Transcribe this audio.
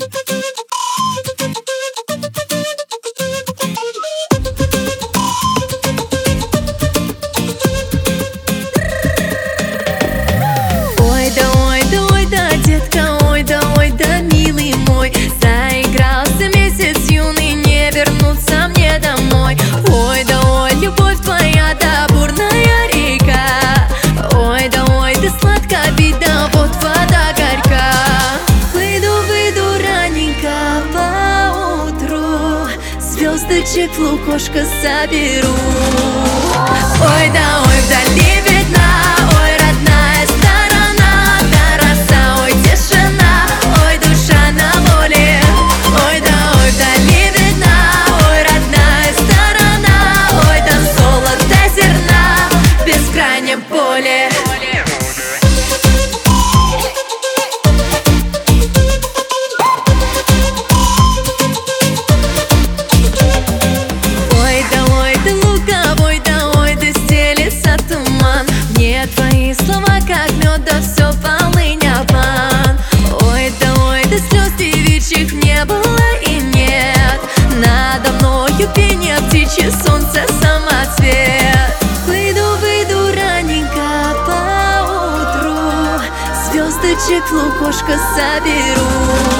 Ой да, детка, ой да, милый мой, заигрался месяц юный, не вернуться мне домой. Ой да, любовь твоя, да, бурная река. Ой да, сладко пить, да, вот вода горька. Выйду раненько поутру, звездочек в лукошко соберу. Ой да, вдали видна, ой, родная сторона, да, роса, ой, тишина, ой, душа на воле. Ой да, вдали видна, ой, родная сторона, ой, там золото зерна в бескрайнем поле. Твои слова как мед, да все полынь обман. Ой да, слез девичьих не было и нет. Надо мною пение птичье, солнце, самоцвет. Выйду раненько поутру, звездочек в лукошко соберу.